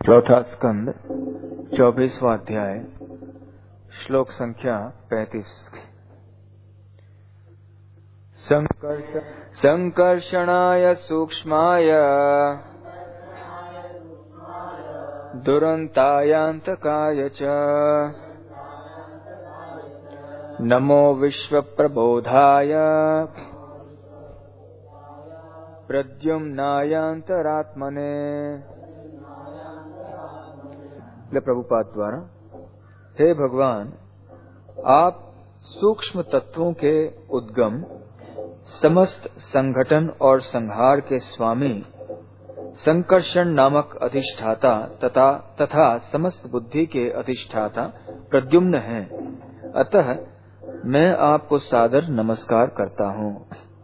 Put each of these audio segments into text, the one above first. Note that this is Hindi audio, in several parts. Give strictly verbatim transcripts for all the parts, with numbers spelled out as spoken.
चौथा स्कंद चौबीसवां अध्याय श्लोक संख्या पैंतीस। संकर्ष संकर्षणाय सूक्ष्माय दुरंतायांतकाय च नमो विश्वप्रबोधाय प्रद्युम्नायांतरात्मने। प्रभुपाद द्वारा, हे भगवान, आप सूक्ष्म तत्वों के उद्गम, समस्त संगठन और संहार के स्वामी, संकर्षण नामक अधिष्ठाता तथा तथा समस्त बुद्धि के अधिष्ठाता प्रद्युम्न हैं। अतः मैं आपको सादर नमस्कार करता हूँ।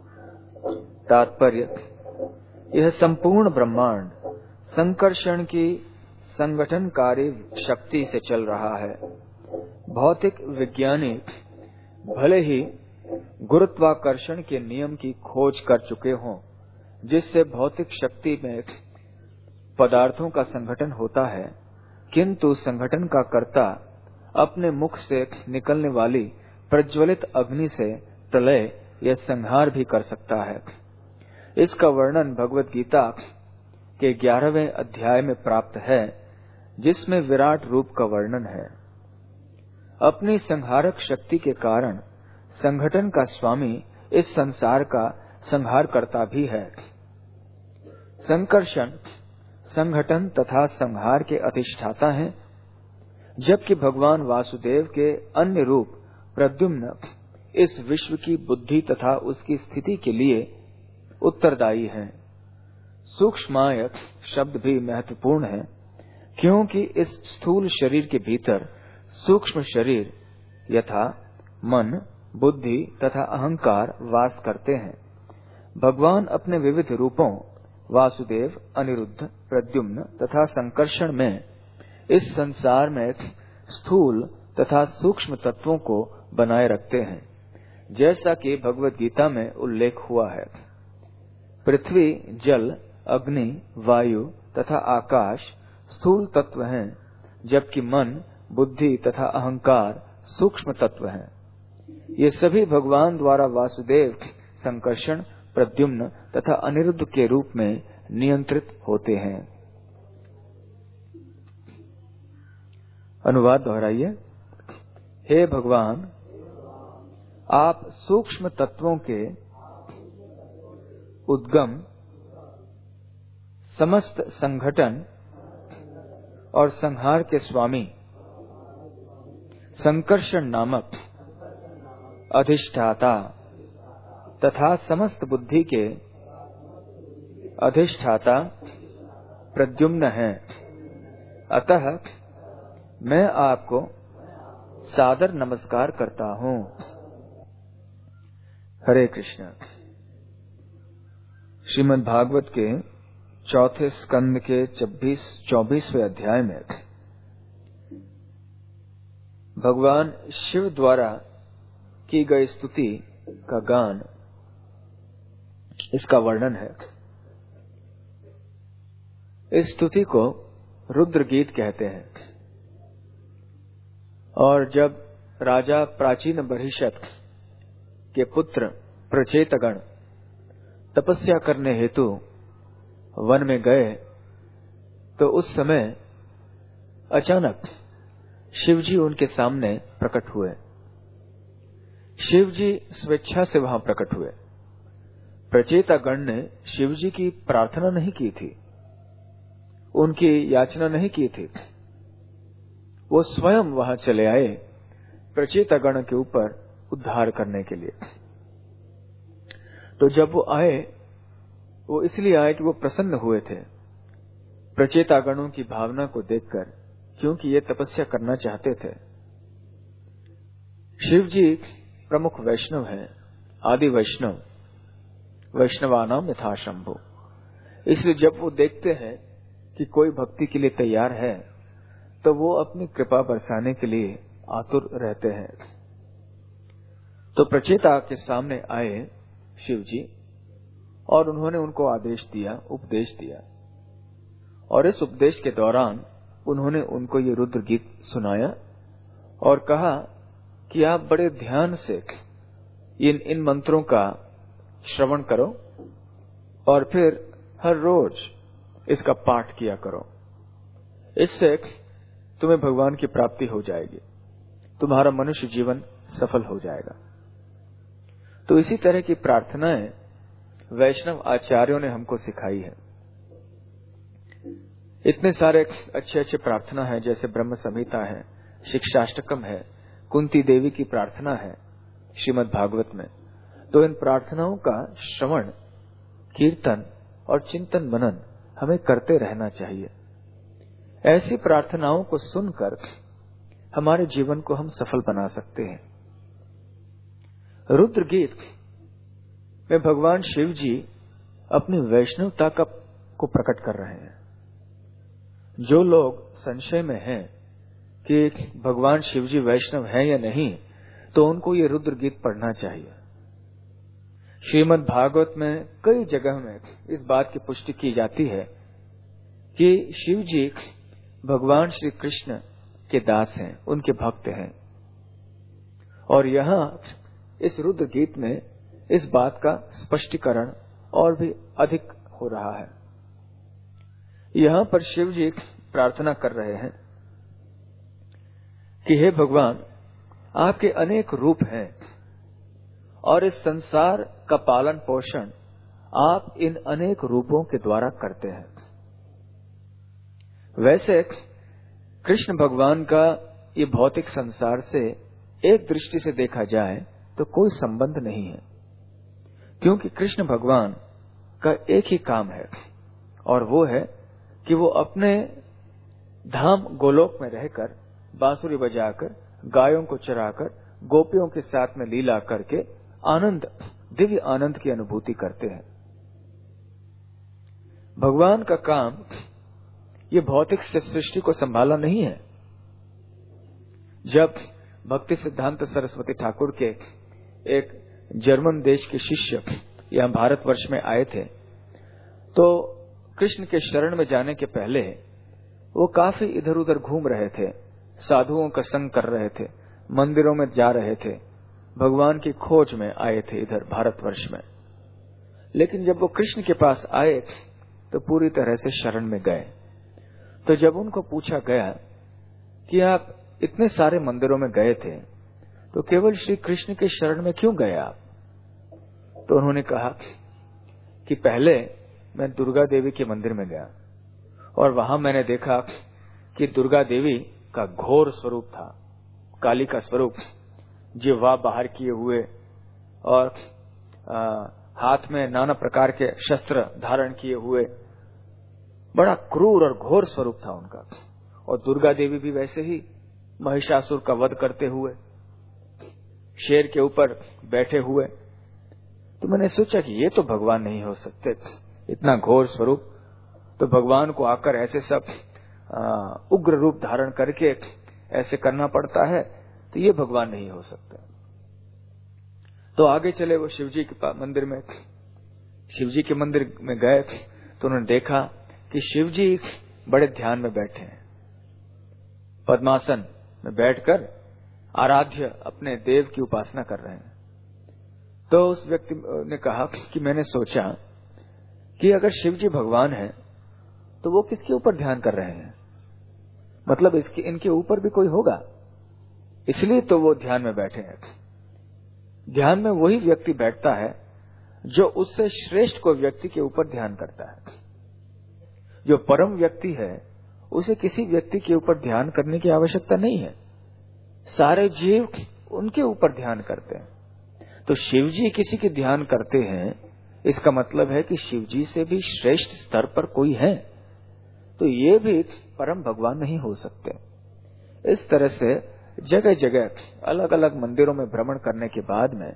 तात्पर्य: यह संपूर्ण ब्रह्मांड संकर्षण की संगठनकारी शक्ति से चल रहा है। भौतिक विज्ञानी भले ही गुरुत्वाकर्षण के नियम की खोज कर चुके हों, जिससे भौतिक शक्ति में पदार्थों का संगठन होता है, किंतु संगठन का कर्ता अपने मुख से निकलने वाली प्रज्वलित अग्नि से प्रलय या संहार भी कर सकता है। इसका वर्णन भगवत गीता के ग्यारहवें अध्याय में प्राप्त है, जिसमें विराट रूप का वर्णन है। अपनी संहारक शक्ति के कारण संगठन का स्वामी इस संसार का संहार करता भी है। संकर्षण संगठन तथा संहार के अधिष्ठाता हैं, जबकि भगवान वासुदेव के अन्य रूप प्रद्युम्न इस विश्व की बुद्धि तथा उसकी स्थिति के लिए उत्तरदायी हैं। सूक्ष्माय शब्द भी महत्वपूर्ण है, क्योंकि इस स्थूल शरीर के भीतर सूक्ष्म शरीर यथा मन, बुद्धि तथा अहंकार वास करते हैं। भगवान अपने विविध रूपों वासुदेव, अनिरुद्ध, प्रद्युम्न तथा संकर्षण में इस संसार में स्थूल तथा सूक्ष्म तत्वों को बनाए रखते हैं, जैसा कि भगवत गीता में उल्लेख हुआ है। पृथ्वी, जल, अग्नि, वायु तथा आकाश स्थूल तत्व हैं, जबकि मन, बुद्धि तथा अहंकार सूक्ष्म तत्व हैं। ये सभी भगवान द्वारा वासुदेव, संकर्षण, प्रद्युम्न तथा अनिरुद्ध के रूप में नियंत्रित होते हैं। अनुवाद दोहराइए। हे भगवान, आप सूक्ष्म तत्वों के उद्गम, समस्त संगठन और संहार के स्वामी, संकर्षण नामक अधिष्ठाता तथा समस्त बुद्धि के अधिष्ठाता प्रद्युम्न हैं। अतः मैं आपको सादर नमस्कार करता हूँ। हरे कृष्ण। श्रीमद् भागवत के चौथे स्कंद के छब्बीस चौबीसवें अध्याय में भगवान शिव द्वारा की गई स्तुति का गान, इसका वर्णन है। इस स्तुति को रुद्र गीत कहते हैं। और जब राजा प्राचीन बर्हिषत के पुत्र प्रचेतगण तपस्या करने हेतु वन में गए, तो उस समय अचानक शिवजी उनके सामने प्रकट हुए। शिवजी स्वेच्छा से वहां प्रकट हुए। प्रचेतागण ने शिवजी की प्रार्थना नहीं की थी, उनकी याचना नहीं की थी। वो स्वयं वहां चले आए प्रचेतागण के ऊपर उद्धार करने के लिए। तो जब वो आए, वो इसलिए आए कि वो प्रसन्न हुए थे प्रचेतागणों की भावना को देखकर, क्योंकि ये तपस्या करना चाहते थे। शिवजी प्रमुख वैष्णव हैं, आदि वैष्णव, वैष्णवानाम यथा शंभु। इसलिए जब वो देखते हैं कि कोई भक्ति के लिए तैयार है, तो वो अपनी कृपा बरसाने के लिए आतुर रहते हैं। तो प्रचेता के सामने आए शिवजी, और उन्होंने उनको आदेश दिया, उपदेश दिया। और इस उपदेश के दौरान उन्होंने उनको ये रुद्र गीत सुनाया और कहा कि आप बड़े ध्यान से इन इन मंत्रों का श्रवण करो और फिर हर रोज इसका पाठ किया करो। इससे तुम्हें भगवान की प्राप्ति हो जाएगी, तुम्हारा मनुष्य जीवन सफल हो जाएगा। तो इसी तरह की प्रार्थनाएं वैष्णव आचार्यों ने हमको सिखाई है। इतने सारे अच्छे अच्छे प्रार्थना है, जैसे ब्रह्म संहिता है, शिक्षाष्टकम है, कुंती देवी की प्रार्थना है श्रीमद् भागवत में। तो इन प्रार्थनाओं का श्रवण, कीर्तन और चिंतन मनन हमें करते रहना चाहिए। ऐसी प्रार्थनाओं को सुनकर हमारे जीवन को हम सफल बना सकते हैं। रुद्र गीत में भगवान शिव जी अपनी वैष्णवता का को प्रकट कर रहे हैं। जो लोग संशय में हैं कि भगवान शिव जी वैष्णव हैं या नहीं, तो उनको ये रुद्र गीत पढ़ना चाहिए। श्रीमद् भागवत में कई जगह में इस बात की पुष्टि की जाती है कि शिव जी भगवान श्री कृष्ण के दास हैं, उनके भक्त हैं। और यहाँ इस रुद्र गीत में इस बात का स्पष्टीकरण और भी अधिक हो रहा है। यहाँ पर शिव जी प्रार्थना कर रहे हैं कि हे भगवान, आपके अनेक रूप हैं और इस संसार का पालन पोषण आप इन अनेक रूपों के द्वारा करते हैं। वैसे कृष्ण भगवान का ये भौतिक संसार से एक दृष्टि से देखा जाए तो कोई संबंध नहीं है, क्योंकि कृष्ण भगवान का एक ही काम है और वो है कि वो अपने धाम गोलोक में रहकर बांसुरी बजाकर, गायों को चराकर, गोपियों के साथ में लीला करके आनंद, दिव्य आनंद की अनुभूति करते हैं। भगवान का काम ये भौतिक सृष्टि को संभाला नहीं है। जब भक्ति सिद्धांत सरस्वती ठाकुर के एक जर्मन देश के शिष्य यहाँ भारतवर्ष में आए थे, तो कृष्ण के शरण में जाने के पहले वो काफी इधर उधर घूम रहे थे, साधुओं का संग कर रहे थे, मंदिरों में जा रहे थे, भगवान की खोज में आए थे इधर भारतवर्ष में। लेकिन जब वो कृष्ण के पास आए तो पूरी तरह से शरण में गए। तो जब उनको पूछा गया कि आप इतने सारे मंदिरों में गए थे, तो केवल श्री कृष्ण के शरण में क्यों गए आप? तो उन्होंने कहा कि पहले मैं दुर्गा देवी के मंदिर में गया और वहां मैंने देखा कि दुर्गा देवी का घोर स्वरूप था, काली का स्वरूप, जिह्वा बाहर किए हुए और आ, हाथ में नाना प्रकार के शस्त्र धारण किए हुए, बड़ा क्रूर और घोर स्वरूप था उनका। और दुर्गा देवी भी वैसे ही महिषासुर का वध करते हुए, शेर के ऊपर बैठे हुए। तो मैंने सोचा कि ये तो भगवान नहीं हो सकते, इतना घोर स्वरूप तो भगवान को आकर ऐसे सब आ, उग्र रूप धारण करके ऐसे करना पड़ता है, तो ये भगवान नहीं हो सकते। तो आगे चले वो शिवजी के मंदिर में, शिवजी के मंदिर में गए तो उन्होंने देखा कि शिवजी बड़े ध्यान में बैठे हैं, पद्मासन में बैठकर आराध्य अपने देव की उपासना कर रहे हैं। तो उस व्यक्ति ने कहा कि मैंने सोचा कि अगर शिवजी भगवान हैं तो वो किसके ऊपर ध्यान कर रहे हैं, मतलब इसके इनके ऊपर भी कोई होगा, इसलिए तो वो ध्यान में बैठे हैं। ध्यान में वही व्यक्ति बैठता है जो उससे श्रेष्ठ को व्यक्ति के ऊपर ध्यान करता है। जो परम व्यक्ति है उसे किसी व्यक्ति के ऊपर ध्यान करने की आवश्यकता नहीं है, सारे जीव उनके ऊपर ध्यान करते हैं। तो शिवजी किसी के ध्यान करते हैं, इसका मतलब है कि शिवजी से भी श्रेष्ठ स्तर पर कोई है, तो ये भी परम भगवान नहीं हो सकते। इस तरह से जगह जगह अलग अलग मंदिरों में भ्रमण करने के बाद में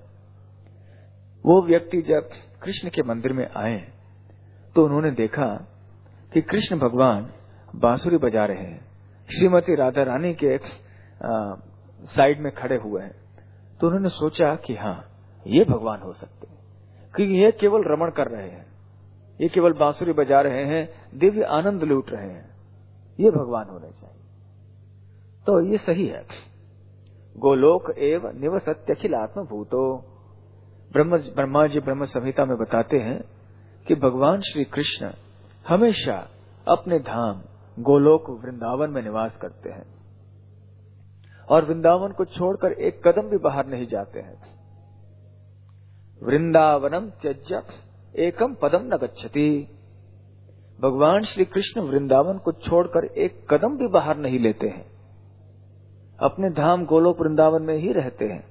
वो व्यक्ति जब कृष्ण के मंदिर में आए तो उन्होंने देखा कि कृष्ण भगवान बांसुरी बजा रहे हैं, श्रीमती राधा रानी के आ, साइड में खड़े हुए हैं। तो उन्होंने सोचा कि हाँ, ये भगवान हो सकते हैं, क्योंकि ये केवल रमण कर रहे हैं, ये केवल बांसुरी बजा रहे हैं, दिव्य आनंद लूट रहे हैं, ये भगवान होने चाहिए। तो ये सही है। गोलोक एव निवसत्यखिलात्म भूतो। ब्रह्म ब्रह्मा जी ब्रह्म संहिता में बताते हैं कि भगवान श्री कृष्ण हमेशा अपने धाम गोलोक वृंदावन में निवास करते हैं और वृंदावन को छोड़कर एक कदम भी बाहर नहीं जाते हैं। वृंदावनम त्यज्य एकम पदम न गच्छति। भगवान श्री कृष्ण वृंदावन को छोड़कर एक कदम भी बाहर नहीं लेते हैं, अपने धाम गोलोक वृंदावन में ही रहते हैं।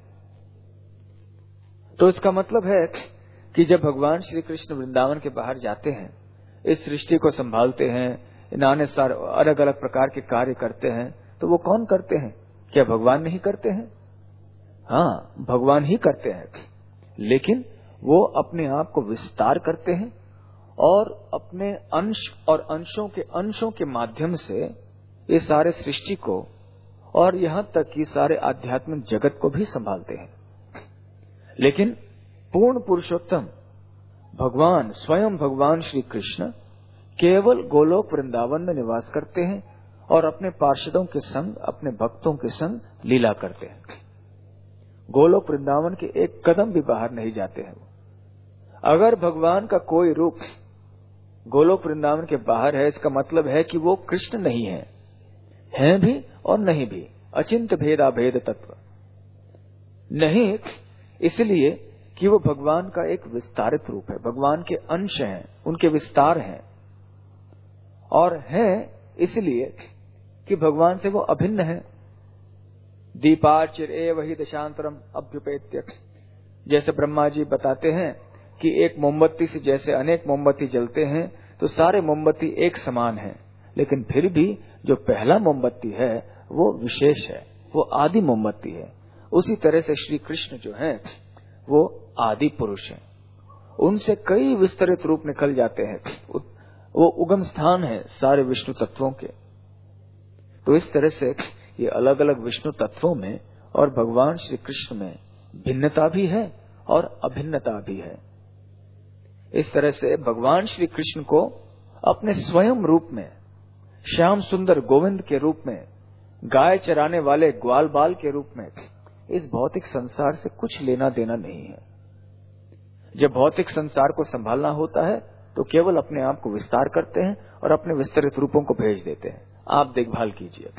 तो इसका मतलब है कि जब भगवान श्री कृष्ण वृंदावन के बाहर जाते हैं, इस सृष्टि को संभालते हैं, नाने सारे अलग अलग प्रकार के कार्य करते हैं, तो वो कौन करते हैं? क्या भगवान नहीं करते हैं? हाँ, भगवान ही करते हैं, लेकिन वो अपने आप को विस्तार करते हैं और अपने अंश और अंशों के अंशों के माध्यम से ये सारे सृष्टि को और यहाँ तक कि सारे आध्यात्मिक जगत को भी संभालते हैं। लेकिन पूर्ण पुरुषोत्तम भगवान स्वयं भगवान श्री कृष्ण केवल गोलोक वृंदावन में निवास करते हैं और अपने पार्षदों के संग, अपने भक्तों के संग लीला करते हैं। गोलोक वृंदावन के एक कदम भी बाहर नहीं जाते हैं। अगर भगवान का कोई रूप गोलोक वृंदावन के बाहर है, इसका मतलब है कि वो कृष्ण नहीं है, हैं भी और नहीं भी, अचिंत भेदा भेद तत्व नहीं, इसलिए कि वो भगवान का एक विस्तारित रूप है, भगवान के अंश हैं, उनके विस्तार हैं, और हैं इसलिए कि भगवान से वो अभिन्न है। दीपार्चिर एव हि दशांतरम अभ्युपेत्य। जैसे ब्रह्मा जी बताते हैं कि एक मोमबत्ती से जैसे अनेक मोमबत्ती जलते हैं, तो सारे मोमबत्ती एक समान हैं, लेकिन फिर भी जो पहला मोमबत्ती है वो विशेष है, वो आदि मोमबत्ती है। उसी तरह से श्री कृष्ण जो हैं वो आदि पुरुष हैं, उनसे कई विस्तरित रूप निकल जाते हैं, वो उगम स्थान है सारे विष्णु तत्वों के। तो इस तरह से ये अलग अलग विष्णु तत्वों में और भगवान श्री कृष्ण में भिन्नता भी है और अभिन्नता भी है। इस तरह से भगवान श्री कृष्ण को अपने स्वयं रूप में, श्याम सुंदर गोविंद के रूप में, गाय चराने वाले ग्वाल बाल के रूप में इस भौतिक संसार से कुछ लेना देना नहीं है। जब भौतिक संसार को संभालना होता है तो केवल अपने आप को विस्तार करते हैं और अपने विस्तरित रूपों को भेज देते हैं, आप देखभाल कीजिए।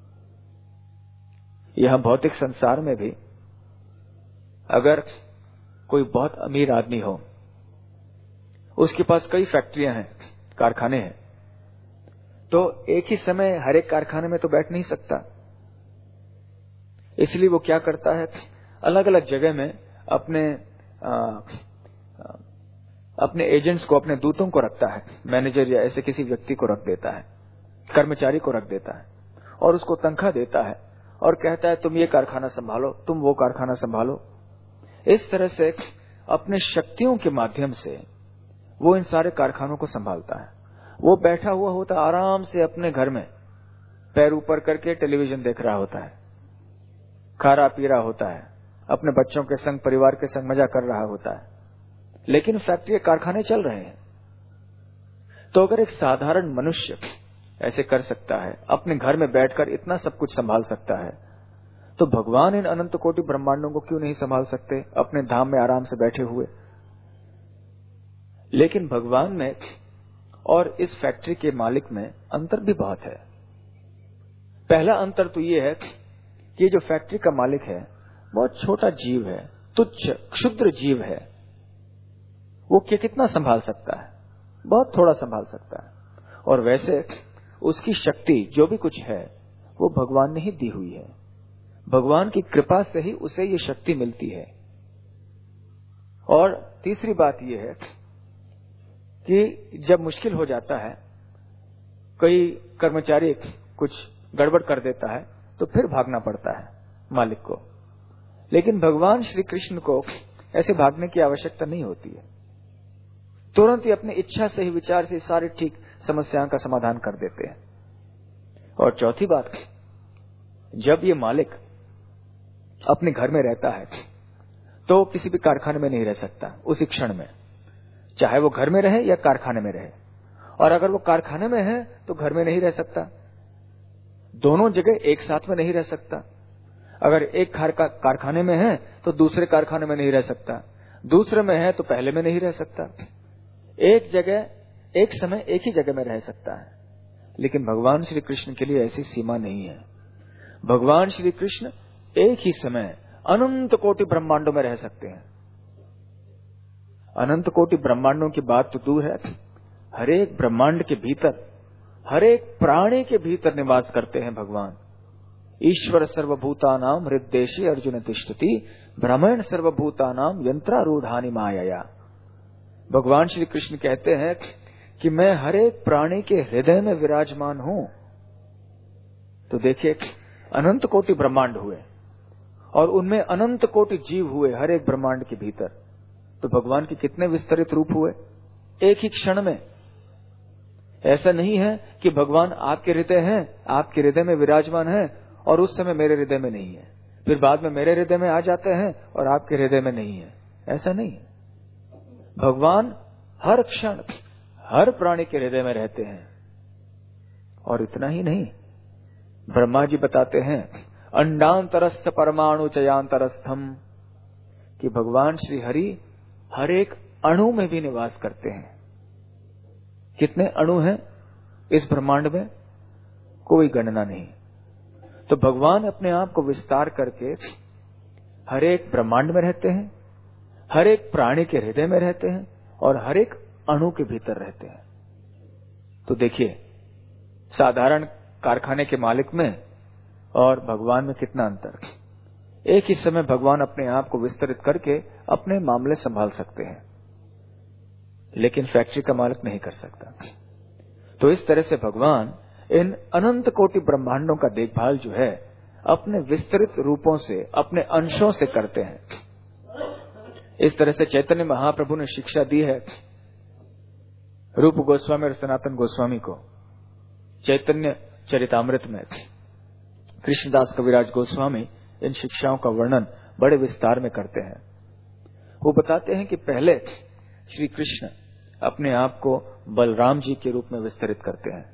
यह भौतिक संसार में भी अगर कोई बहुत अमीर आदमी हो, उसके पास कई फैक्ट्रियां हैं, कारखाने हैं, तो एक ही समय हर एक कारखाने में तो बैठ नहीं सकता, इसलिए वो क्या करता है, अलग अलग जगह में अपने आ, आ, अपने एजेंट्स को, अपने दूतों को रखता है, मैनेजर या ऐसे किसी व्यक्ति को रख देता है, कर्मचारी को रख देता है और उसको तनख्वाह देता है और कहता है तुम ये कारखाना संभालो, तुम वो कारखाना संभालो। इस तरह से अपने शक्तियों के माध्यम से वो इन सारे कारखानों को संभालता है। वो बैठा हुआ होता है आराम से अपने घर में, पैर ऊपर करके टेलीविजन देख रहा होता है, खा रहा पी रहा होता है, अपने बच्चों के संग, परिवार के संग मजा कर रहा होता है, लेकिन फैक्ट्री कारखाने चल रहे हैं। तो अगर एक साधारण मनुष्य ऐसे कर सकता है, अपने घर में बैठकर इतना सब कुछ संभाल सकता है, तो भगवान इन अनंत कोटि ब्रह्मांडों को क्यों नहीं संभाल सकते अपने धाम में आराम से बैठे हुए। लेकिन भगवान में और इस फैक्ट्री के मालिक में अंतर भी बहुत है। पहला अंतर तो ये है कि जो फैक्ट्री का मालिक है बहुत छोटा जीव है, तुच्छ क्षुद्र जीव है, वो क्या कितना संभाल सकता है, बहुत थोड़ा संभाल सकता है। और वैसे उसकी शक्ति जो भी कुछ है वो भगवान ने ही दी हुई है, भगवान की कृपा से ही उसे ये शक्ति मिलती है। और तीसरी बात यह है कि जब मुश्किल हो जाता है, कोई कर्मचारी कुछ गड़बड़ कर देता है, तो फिर भागना पड़ता है मालिक को। लेकिन भगवान श्री कृष्ण को ऐसे भागने की आवश्यकता नहीं होती है, तुरंत ही अपनी इच्छा से ही, विचार से सारी ठीक समस्याओं का समाधान कर देते हैं। और चौथी बात, जब ये मालिक अपने घर में रहता है तो किसी भी कारखाने में नहीं रह सकता उसी क्षण में। चाहे वो घर में रहे या कारखाने में रहे। और अगर वो कारखाने में है तो घर में नहीं रह सकता, दोनों जगह एक साथ में नहीं रह सकता। अगर एक कारखाने में है तो दूसरे कारखाने में नहीं रह सकता, दूसरे में है तो पहले में नहीं रह सकता। एक जगह एक समय एक ही जगह में रह सकता है। लेकिन भगवान श्री कृष्ण के लिए ऐसी सीमा नहीं है। भगवान श्री कृष्ण एक ही समय अनंत कोटि ब्रह्मांडों में रह सकते हैं। अनंत कोटि ब्रह्मांडों की बात तो दूर है, हर एक ब्रह्मांड के भीतर, हर एक प्राणी के भीतर निवास करते हैं भगवान। ईश्वर सर्वभूतानाम हृद्देशे अर्जुन तिष्ठति ब्रह्मण सर्वभूतानाम यंत्रारूढ़ानि मायया। भगवान श्री कृष्ण कहते हैं कि मैं हर एक प्राणी के हृदय में विराजमान हूं। तो देखिए, अनंत कोटि ब्रह्मांड हुए और उनमें अनंत कोटि जीव हुए हर एक ब्रह्मांड के भीतर। तो भगवान के कितने विस्तरित रूप हुए एक ही क्षण में। ऐसा नहीं है कि भगवान आपके हृदय हैं, आपके हृदय में विराजमान है और उस समय मेरे हृदय में नहीं है, फिर बाद में मेरे हृदय में आ जाते हैं और आपके हृदय में नहीं है। ऐसा नहीं है। भगवान हर क्षण हर प्राणी के हृदय में रहते हैं। और इतना ही नहीं, ब्रह्मा जी बताते हैं अंडांतरस्थ परमाणु चयांतरस्थम, कि भगवान श्री हरि हर एक अणु में भी निवास करते हैं। कितने अणु हैं इस ब्रह्मांड में, कोई गणना नहीं। तो भगवान अपने आप को विस्तार करके हर एक ब्रह्मांड में रहते हैं, हर एक प्राणी के हृदय में रहते हैं और हर एक अणु के भीतर रहते हैं। तो देखिए, साधारण कारखाने के मालिक में और भगवान में कितना अंतर। एक ही समय भगवान अपने आप को विस्तरित करके अपने मामले संभाल सकते हैं, लेकिन फैक्ट्री का मालिक नहीं कर सकता। तो इस तरह से भगवान इन अनंत कोटि ब्रह्मांडों का देखभाल जो है अपने विस्तृत रूपों से, अपने अंशों से करते हैं। इस तरह से चैतन्य महाप्रभु ने शिक्षा दी है रूप गोस्वामी और सनातन गोस्वामी को। चैतन्य चरितामृत में कृष्णदास कविराज गोस्वामी इन शिक्षाओं का वर्णन बड़े विस्तार में करते हैं। वो बताते हैं कि पहले श्री कृष्ण अपने आप को बलराम जी के रूप में विस्तरित करते हैं।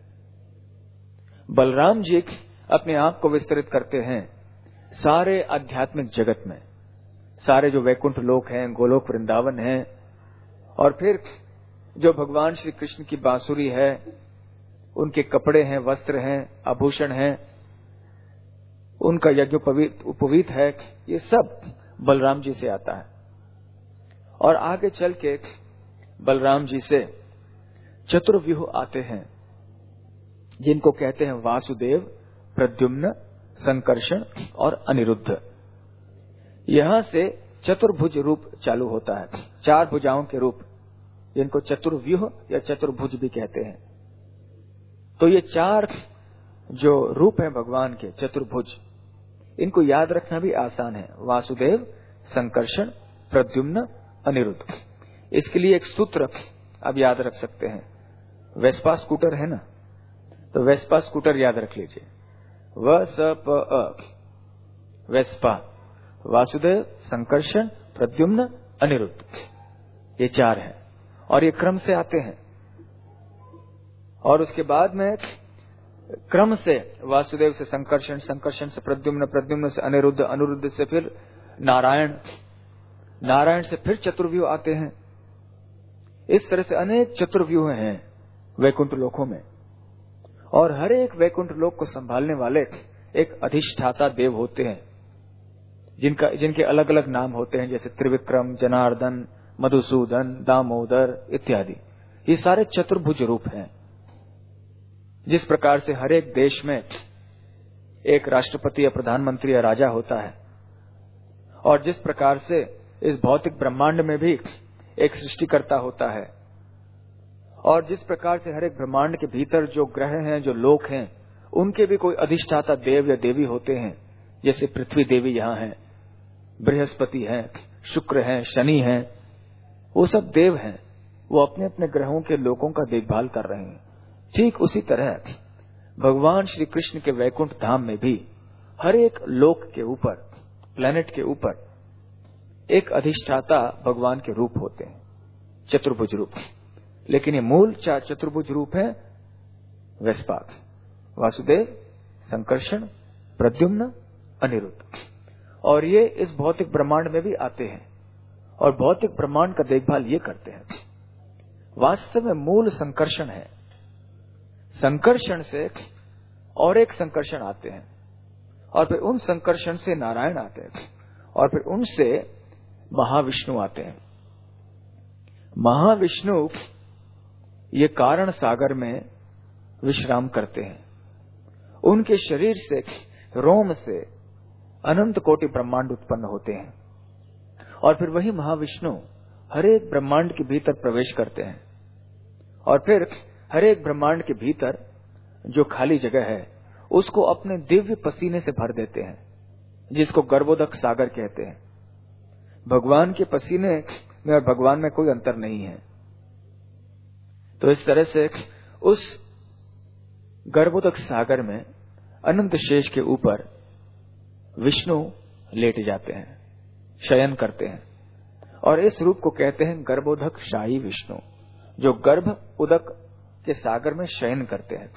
बलराम जी अपने आप को विस्तरित करते हैं सारे आध्यात्मिक जगत में, सारे जो वैकुंठ लोक हैं, गोलोक वृंदावन हैं, और फिर जो भगवान श्री कृष्ण की बांसुरी है, उनके कपड़े हैं, वस्त्र हैं, आभूषण हैं, उनका यज्ञोपवीत उपवीत है, ये सब बलराम जी से आता है। और आगे चल के बलराम जी से चतुर्व्यूह आते हैं, जिनको कहते हैं वासुदेव, प्रद्युम्न, संकर्षण और अनिरुद्ध। यहां से चतुर्भुज रूप चालू होता है, चार भुजाओं के रूप, जिनको चतुर्व्यूह या चतुर्भुज भी कहते हैं। तो ये चार जो रूप हैं भगवान के चतुर्भुज, इनको याद रखना भी आसान है। वासुदेव, संकर्षण, प्रद्युम्न, अनिरुद्ध। इसके लिए एक सूत्र अब याद रख सकते हैं। वेस्पा स्कूटर है ना, तो वेस्पा स्कूटर याद रख लीजिए। व स प अ, वेस्पा, वासुदेव, संकर्षण, प्रद्युम्न, अनिरुद्ध, ये चार हैं और ये क्रम से आते हैं। और उसके बाद में क्रम से वासुदेव से संकर्षण, संकर्षण से प्रद्युम्न, प्रद्युम्न से अनिरुद्ध, अनिरुद्ध से फिर नारायण, नारायण से फिर चतुर्व्यूह आते हैं। इस तरह से अनेक चतुर्व्यूह हैं वैकुंठ लोकों में। और हर एक वैकुंठ लोक को संभालने वाले एक अधिष्ठाता देव होते हैं, जिनका जिनके अलग अलग नाम होते हैं, जैसे त्रिविक्रम, जनार्दन, मधुसूदन, दामोदर इत्यादि। ये सारे चतुर्भुज रूप हैं। जिस प्रकार से हर एक देश में एक राष्ट्रपति या प्रधानमंत्री या राजा होता है, और जिस प्रकार से इस भौतिक ब्रह्मांड में भी एक सृष्टिकर्ता होता है, और जिस प्रकार से हर एक ब्रह्मांड के भीतर जो ग्रह हैं, जो लोक हैं, उनके भी कोई अधिष्ठाता देव या देवी होते हैं। जैसे पृथ्वी देवी यहाँ हैं, बृहस्पति हैं, शुक्र हैं, शनि हैं, वो सब देव हैं। वो अपने अपने ग्रहों के लोकों का देखभाल कर रहे हैं। ठीक उसी तरह भगवान श्री कृष्ण के वैकुंठ धाम में भी हर एक लोक के ऊपर, प्लेनेट के ऊपर एक अधिष्ठाता भगवान के रूप होते हैं। चतुर्भुज रूप, लेकिन ये मूल चतुर्भुज रूप है वैश्वाक, वासुदेव, संकर्षण, प्रद्युम्न, अनिरुद्ध। और ये इस भौतिक ब्रह्मांड में भी आते हैं और भौतिक ब्रह्मांड का देखभाल ये करते हैं। वास्तव में मूल संकर्षण है। संकर्षण से और एक संकर्षण आते हैं और फिर उन संकर्षण से नारायण आते हैं और फिर उनसे महाविष्णु आते हैं। महाविष्णु ये कारण सागर में विश्राम करते हैं। उनके शरीर से, रोम से अनंत कोटि ब्रह्मांड उत्पन्न होते हैं और फिर वही महाविष्णु हर एक ब्रह्मांड के भीतर प्रवेश करते हैं और फिर हर एक ब्रह्मांड के भीतर जो खाली जगह है उसको अपने दिव्य पसीने से भर देते हैं, जिसको गर्भोदक सागर कहते हैं। भगवान के पसीने में और भगवान में कोई अंतर नहीं है। तो इस तरह से उस गर्भोदक सागर में अनंत शेष के ऊपर विष्णु लेट जाते हैं, शयन करते हैं और इस रूप को कहते हैं गर्भोदक शाही विष्णु, जो गर्भ उदक के सागर में शयन करते हैं।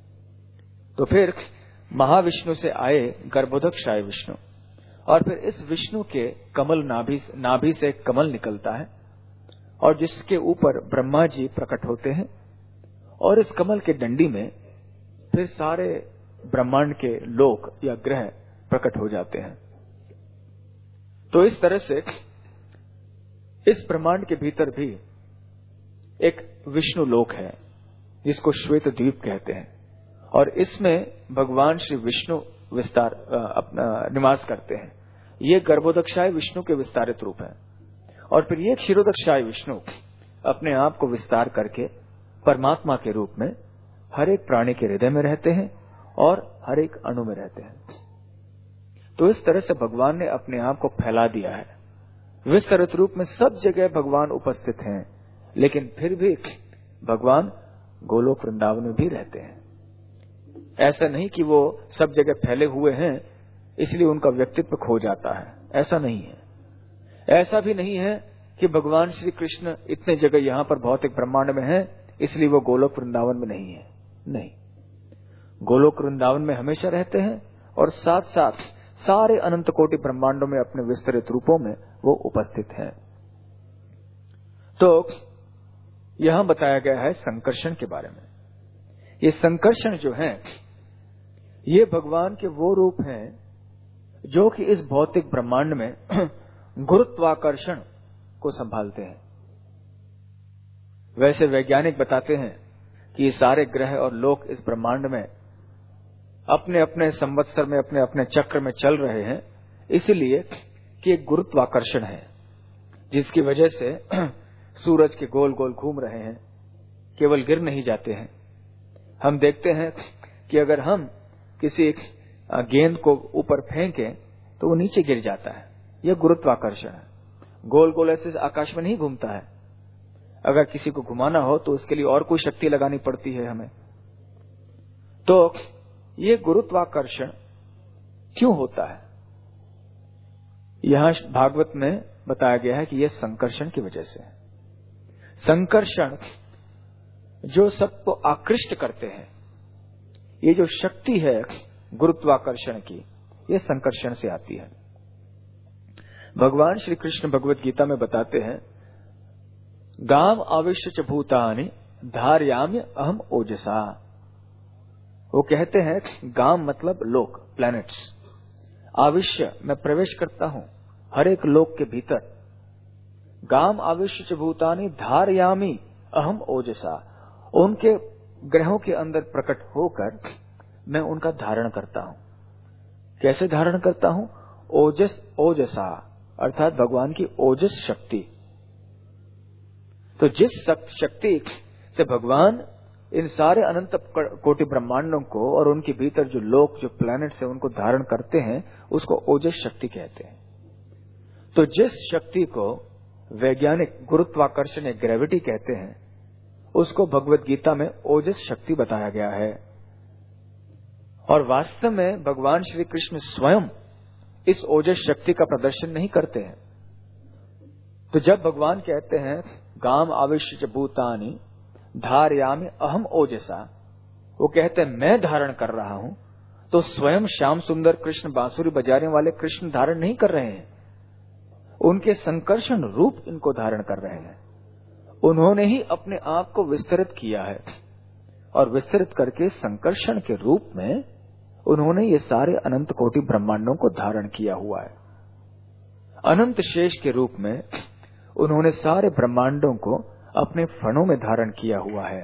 तो फिर महाविष्णु से आए गर्भोदक शाही विष्णु और फिर इस विष्णु के कमल नाभि नाभि से कमल निकलता है और जिसके ऊपर ब्रह्मा जी प्रकट होते हैं और इस कमल के डंडी में फिर सारे ब्रह्मांड के लोक या ग्रह प्रकट हो जाते हैं। तो इस तरह से इस ब्रह्मांड के भीतर भी एक विष्णु लोक है जिसको श्वेत द्वीप कहते हैं और इसमें भगवान श्री विष्णु विस्तार अपना निवास करते हैं। ये गर्भोदकशाही विष्णु के विस्तारित रूप हैं और फिर ये क्षीरोदकशाही विष्णु अपने आप को विस्तार करके परमात्मा के रूप में हर एक प्राणी के हृदय में रहते हैं और हर एक अणु में रहते हैं। तो इस तरह से भगवान ने अपने आप को फैला दिया है। विस्तृत रूप में सब जगह भगवान उपस्थित हैं, लेकिन फिर भी भगवान गोलोक वृंदावन में भी रहते हैं। ऐसा नहीं कि वो सब जगह फैले हुए हैं इसलिए उनका व्यक्तित्व खो जाता है, ऐसा नहीं है। ऐसा भी नहीं है कि भगवान श्री कृष्ण इतने जगह यहाँ पर भौतिक ब्रह्मांड में हैं इसलिए वो गोलोक वृंदावन में नहीं है। नहीं, गोलोक वृंदावन में हमेशा रहते हैं और साथ साथ सारे अनंत कोटि ब्रह्मांडों में अपने विस्तृत रूपों में वो उपस्थित हैं। तो यहां बताया गया है संकर्षण के बारे में। ये संकर्षण जो है ये भगवान के वो रूप हैं जो कि इस भौतिक ब्रह्मांड में गुरुत्वाकर्षण को संभालते हैं। वैसे वैज्ञानिक बताते हैं कि ये सारे ग्रह और लोक इस ब्रह्मांड में अपने अपने संवत्सर में अपने अपने चक्र में चल रहे हैं, इसलिए कि एक गुरुत्वाकर्षण है जिसकी वजह से सूरज के गोल गोल घूम रहे हैं, केवल गिर नहीं जाते हैं। हम देखते हैं कि अगर हम किसी गेंद को ऊपर फेंकें तो वो नीचे गिर जाता है। यह गुरुत्वाकर्षण है। गोल गोल ऐसे आकाश में नहीं घूमता है। अगर किसी को घुमाना हो तो उसके लिए और कोई शक्ति लगानी पड़ती है हमें। तो ये गुरुत्वाकर्षण क्यों होता है? यहां भागवत में बताया गया है कि यह संकर्षण की वजह से है। संकर्षण जो सबको आकृष्ट करते हैं, ये जो शक्ति है गुरुत्वाकर्षण की, ये संकर्षण से आती है। भगवान श्री कृष्ण भगवत गीता में बताते हैं, गाम आविश्य च भूतानि धारयाम्य अहम ओजसा। वो कहते हैं गाम मतलब लोक, प्लैनेट्स। आविश्य मैं प्रवेश करता हूं हर एक लोक के भीतर। गाम आविश्य च भूतानि धारयामि अहम ओजसा। उनके ग्रहों के अंदर प्रकट होकर मैं उनका धारण करता हूं। कैसे धारण करता हूं? ओजस ओजसा अर्थात भगवान की ओजस शक्ति। तो जिस शक्ति से भगवान इन सारे अनंत कोटि ब्रह्मांडों को और उनके भीतर जो लोक, जो प्लैनेट्स है, उनको धारण करते हैं, उसको ओजस शक्ति कहते हैं। तो जिस शक्ति को वैज्ञानिक गुरुत्वाकर्षण या ग्रेविटी कहते हैं, उसको भगवत गीता में ओजस शक्ति बताया गया है। और वास्तव में भगवान श्री कृष्ण स्वयं इस ओजस शक्ति का प्रदर्शन नहीं करते हैं। तो जब भगवान कहते हैं गाम आविश्य भूतानि धारयामि अहम ओजसा, वो कहते हैं मैं धारण कर रहा हूं, तो स्वयं श्याम सुंदर कृष्ण बांसुरी बजाने वाले कृष्ण धारण नहीं कर रहे हैं, उनके संकर्षण रूप इनको धारण कर रहे हैं। उन्होंने ही अपने आप को विस्तृत किया है और विस्तृत करके संकर्षण के रूप में उन्होंने ये सारे अनंत कोटि ब्रह्मांडों को धारण किया हुआ है। अनंत शेष के रूप में उन्होंने सारे ब्रह्मांडों को अपने फणों में धारण किया हुआ है।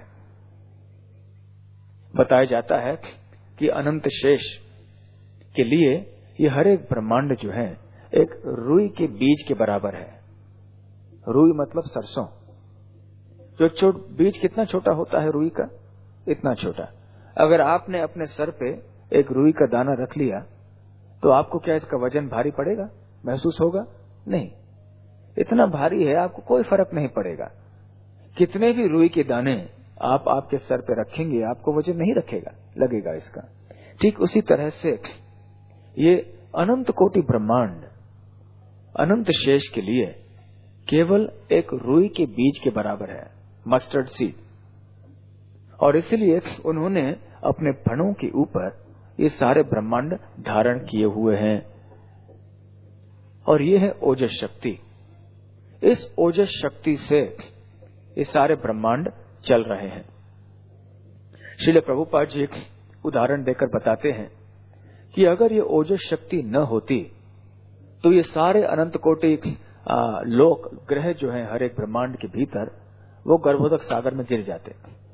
बताया जाता है कि अनंत शेष के लिए ये हर एक ब्रह्मांड जो है एक रुई के बीज के बराबर है। रुई मतलब सरसों। जो छोट बीज कितना छोटा होता है रुई का, इतना छोटा। अगर आपने अपने सर पे एक रुई का दाना रख लिया तो आपको क्या इसका वजन भारी पड़ेगा, महसूस होगा? नहीं, इतना भारी है आपको कोई फर्क नहीं पड़ेगा। कितने भी रुई के दाने आप आपके सर पे रखेंगे आपको वजन नहीं रखेगा लगेगा इसका। ठीक उसी तरह से ये अनंत कोटि ब्रह्मांड अनंत शेष के लिए केवल एक रुई के बीज के बराबर है, मस्टर्ड सीड। और इसलिए उन्होंने अपने फणों के ऊपर ये सारे ब्रह्मांड धारण किए हुए हैं। और ये है ओजस शक्ति। इस ओजस शक्ति से ये सारे ब्रह्मांड चल रहे हैं। श्रील प्रभुपाद जी एक उदाहरण देकर बताते हैं कि अगर ये ओजस शक्ति न होती तो ये सारे अनंत कोटि लोक ग्रह जो हैं हर एक ब्रह्मांड के भीतर वो गर्भोदक सागर में गिर जाते।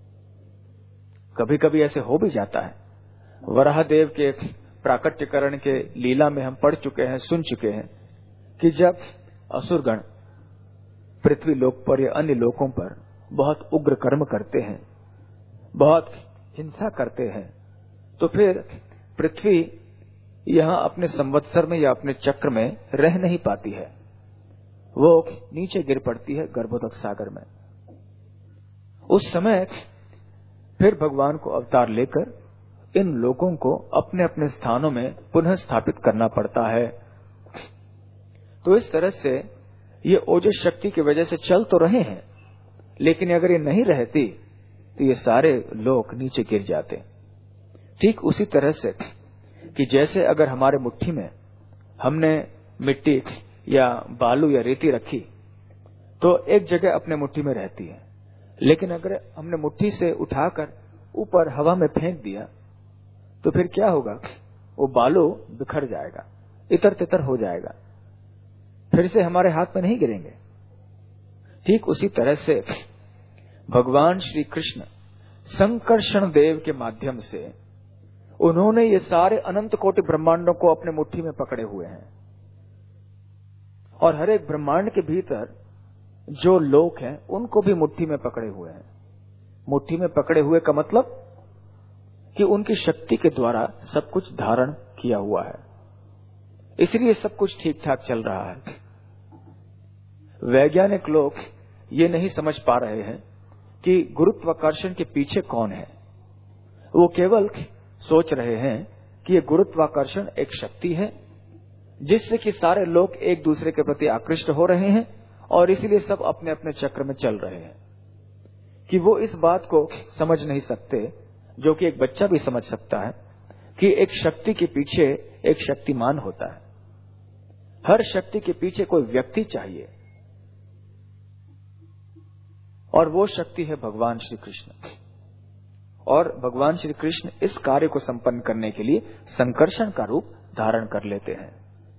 कभी कभी ऐसे हो भी जाता है। वराहदेव के प्राकट्यकरण के लीला में हम पढ़ चुके हैं, सुन चुके हैं कि जब असुरगण पृथ्वी लोक पर या अन्य लोकों पर बहुत उग्र कर्म करते हैं, बहुत हिंसा करते हैं, तो फिर पृथ्वी यहां अपने संवत्सर में या अपने चक्र में रह नहीं पाती है, वो नीचे गिर पड़ती है गर्भोदक सागर में। उस समय फिर भगवान को अवतार लेकर इन लोगों को अपने अपने स्थानों में पुनः स्थापित करना पड़ता है। तो इस तरह से ये ओजस शक्ति की वजह से चल तो रहे हैं, लेकिन अगर ये नहीं रहती तो ये सारे लोग नीचे गिर जाते। ठीक उसी तरह से कि जैसे अगर हमारे मुट्ठी में हमने मिट्टी या बालू या रेती रखी तो एक जगह अपने मुट्ठी में रहती है, लेकिन अगर हमने मुट्ठी से उठाकर ऊपर हवा में फेंक दिया तो फिर क्या होगा, वो बालू बिखर जाएगा, इतर तितर हो जाएगा, फिर से हमारे हाथ में नहीं गिरेंगे। ठीक उसी तरह से भगवान श्री कृष्ण संकर्षण देव के माध्यम से उन्होंने ये सारे अनंत कोटि ब्रह्मांडों को अपने मुट्ठी में पकड़े हुए हैं। और हर एक ब्रह्मांड के भीतर जो लोक हैं उनको भी मुट्ठी में पकड़े हुए हैं। मुट्ठी में पकड़े हुए का मतलब कि उनकी शक्ति के द्वारा सब कुछ धारण किया हुआ है, इसलिए सब कुछ ठीक ठाक चल रहा है। वैज्ञानिक लोग ये नहीं समझ पा रहे हैं कि गुरुत्वाकर्षण के पीछे कौन है। वो केवल सोच रहे हैं कि ये गुरुत्वाकर्षण एक शक्ति है जिससे कि सारे लोग एक दूसरे के प्रति आकृष्ट हो रहे हैं और इसीलिए सब अपने अपने चक्र में चल रहे हैं। कि वो इस बात को समझ नहीं सकते, जो कि एक बच्चा भी समझ सकता है, कि एक शक्ति के पीछे एक शक्तिमान होता है। हर शक्ति के पीछे कोई व्यक्ति चाहिए और वो शक्ति है भगवान श्री कृष्ण। और भगवान श्री कृष्ण इस कार्य को संपन्न करने के लिए संकर्षण का रूप धारण कर लेते हैं।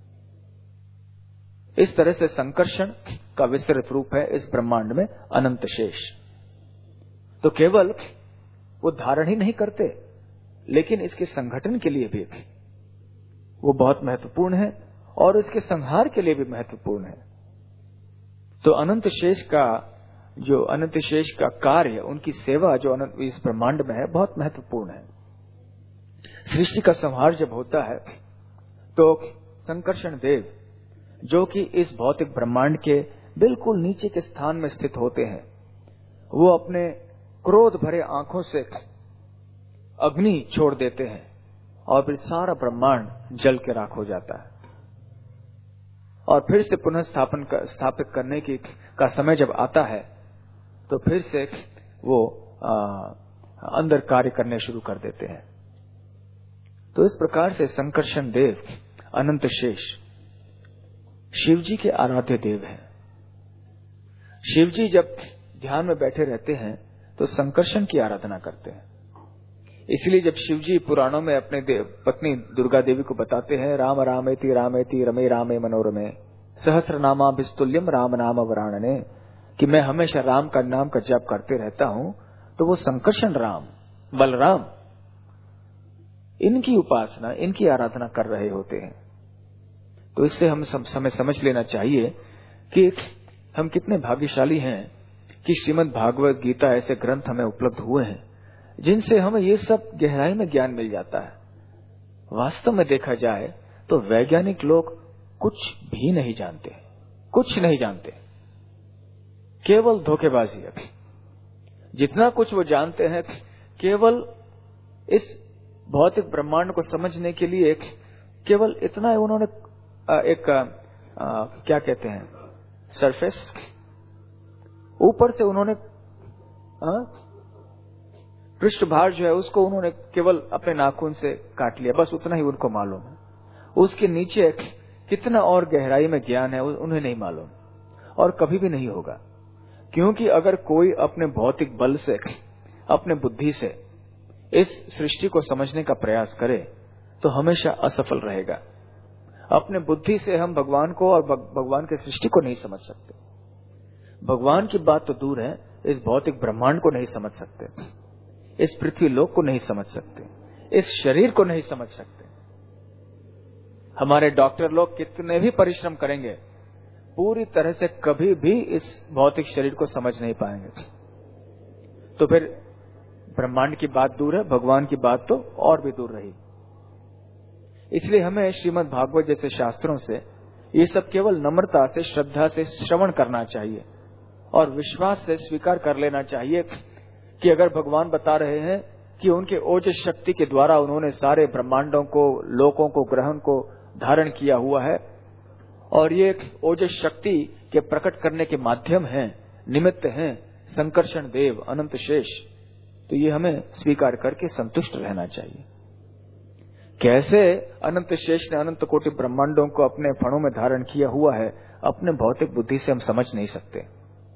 इस तरह से संकर्षण का विस्तृत रूप है इस ब्रह्मांड में अनंत शेष। तो केवल वो धारण ही नहीं करते, लेकिन इसके संगठन के लिए भी वो बहुत महत्वपूर्ण है और इसके संहार के लिए भी महत्वपूर्ण है। तो अनंत शेष का जो अनंत शेष का कार्य, उनकी सेवा जो अनंत इस ब्रह्मांड में है, बहुत महत्वपूर्ण है। सृष्टि का संहार जब होता है तो संकर्षण देव, जो कि इस भौतिक ब्रह्मांड के बिल्कुल नीचे के स्थान में स्थित होते हैं, वो अपने क्रोध भरे आंखों से अग्नि छोड़ देते हैं और फिर सारा ब्रह्मांड जल के राख हो जाता है। और फिर से पुनः स्थापन कर, स्थापित करने की का समय जब आता है तो फिर से वो आ, अंदर कार्य करने शुरू कर देते हैं। तो इस प्रकार से संकर्षण देव अनंत शेष शिव जी के आराध्य देव हैं। शिव जी जब ध्यान में बैठे रहते हैं तो संकर्षण की आराधना करते हैं। इसलिए जब शिव जी पुराणों में अपने पत्नी दुर्गा देवी को बताते हैं, राम रामेति रामेति रमे रामे मनोरमे सहस्र नामाभिस्तुल्यम राम नाम वराणने, कि मैं हमेशा राम का नाम का जप करते रहता हूं, तो वो संकर्षण राम, बलराम, इनकी उपासना, इनकी आराधना कर रहे होते हैं। तो इससे हम सब समय समझ लेना चाहिए कि हम कितने भाग्यशाली हैं कि श्रीमद् भागवत गीता ऐसे ग्रंथ हमें उपलब्ध हुए हैं जिनसे हमें ये सब गहराई में ज्ञान मिल जाता है। वास्तव में देखा जाए तो वैज्ञानिक लोग कुछ भी नहीं जानते, कुछ नहीं जानते, केवल धोखेबाजी है। जितना कुछ वो जानते हैं केवल इस भौतिक ब्रह्मांड को समझने के लिए केवल इतना उन्होंने एक आ, क्या कहते हैं सरफेस, ऊपर से उन्होंने पृष्ठभाग जो है उसको उन्होंने केवल अपने नाखून से काट लिया, बस उतना ही उनको मालूम है। उसके नीचे कितना और गहराई में ज्ञान है उन्हें नहीं मालूम, और कभी भी नहीं होगा। क्योंकि अगर कोई अपने भौतिक बल से, अपने बुद्धि से इस सृष्टि को समझने का प्रयास करे तो हमेशा असफल रहेगा। अपने बुद्धि से हम भगवान को और भगवान के सृष्टि को नहीं समझ सकते। भगवान की बात तो दूर है, इस भौतिक ब्रह्मांड को नहीं समझ सकते, इस पृथ्वी लोक को नहीं समझ सकते, इस शरीर को नहीं समझ सकते। हमारे डॉक्टर लोग कितने भी परिश्रम करेंगे, पूरी तरह से कभी भी इस भौतिक शरीर को समझ नहीं पाएंगे। तो फिर ब्रह्मांड की बात दूर है, भगवान की बात तो और भी दूर रही। इसलिए हमें श्रीमद् भागवत जैसे शास्त्रों से ये सब केवल नम्रता से, श्रद्धा से श्रवण करना चाहिए और विश्वास से स्वीकार कर लेना चाहिए कि अगर भगवान बता रहे हैं कि उनके ओजस शक्ति के द्वारा उन्होंने सारे ब्रह्मांडों को, लोकों को, ग्रहों को धारण किया हुआ है और ये ओजस शक्ति के प्रकट करने के माध्यम हैं, निमित्त हैं संकर्षण देव अनंत शेष, तो ये हमें स्वीकार करके संतुष्ट रहना चाहिए। कैसे अनंत शेष ने अनंत कोटि ब्रह्मांडों को अपने फणों में धारण किया हुआ है, अपने भौतिक बुद्धि से हम समझ नहीं सकते,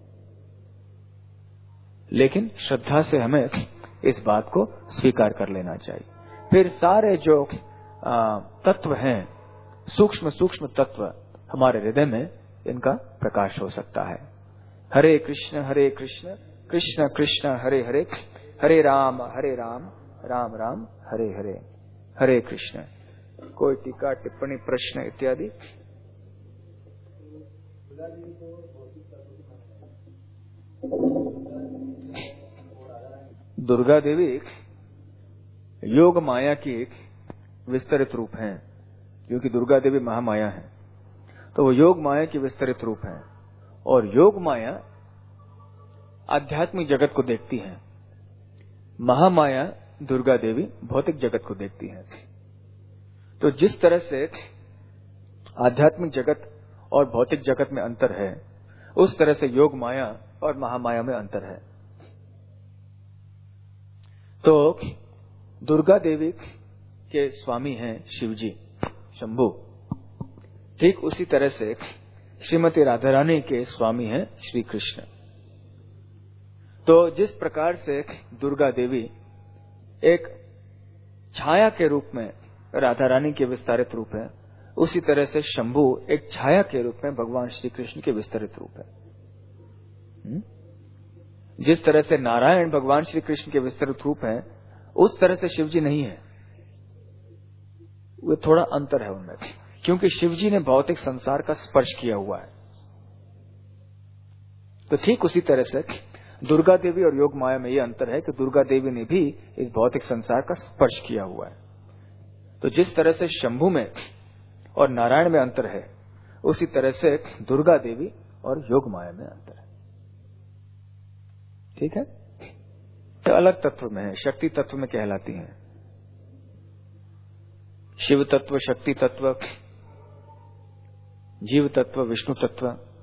लेकिन श्रद्धा से हमें इस बात को स्वीकार कर लेना चाहिए। फिर सारे जो तत्व हैं, सूक्ष्म सूक्ष्म तत्व हमारे हृदय में इनका प्रकाश हो सकता है। हरे कृष्ण हरे कृष्ण कृष्ण कृष्ण हरे हरे, हरे राम हरे राम राम राम हरे हरे, हरे कृष्ण। कोई टीका टिप्पणी प्रश्न इत्यादि? दुर्गा देवी योग माया की एक विस्तृत रूप है, क्योंकि दुर्गा देवी महामाया है, तो वो योग माया की विस्तृत रूप है। और योग माया आध्यात्मिक जगत को देखती है, महामाया दुर्गा देवी भौतिक जगत को देखती है। तो जिस तरह से आध्यात्मिक जगत और भौतिक जगत में अंतर है, उस तरह से योग माया और महामाया में अंतर है। तो दुर्गा देवी के स्वामी हैं शिव जी, शंभु, ठीक उसी तरह से श्रीमती राधा रानी के स्वामी हैं श्री कृष्ण। तो जिस प्रकार से दुर्गा देवी एक छाया के रूप में राधा रानी के विस्तारित रूप है, उसी तरह से शंभु एक छाया के रूप में भगवान श्री कृष्ण के विस्तृत रूप है। जिस तरह से नारायण भगवान श्री कृष्ण के विस्तृत रूप है, उस तरह से शिव जी नहीं है। वो थोड़ा अंतर है उनमें, क्योंकि शिव जी ने भौतिक संसार का स्पर्श किया हुआ है। तो ठीक उसी तरह से दुर्गा देवी और योग माया में यह अंतर है कि दुर्गा देवी ने भी इस भौतिक संसार का स्पर्श किया हुआ है। तो जिस तरह से शंभु में और नारायण में अंतर है, उसी तरह से दुर्गा देवी और योग माया में अंतर है। ठीक है, तो अलग तत्व में है, शक्ति तत्व में कहलाती हैं। शिव तत्व, शक्ति तत्व, जीव तत्व, विष्णु तत्व,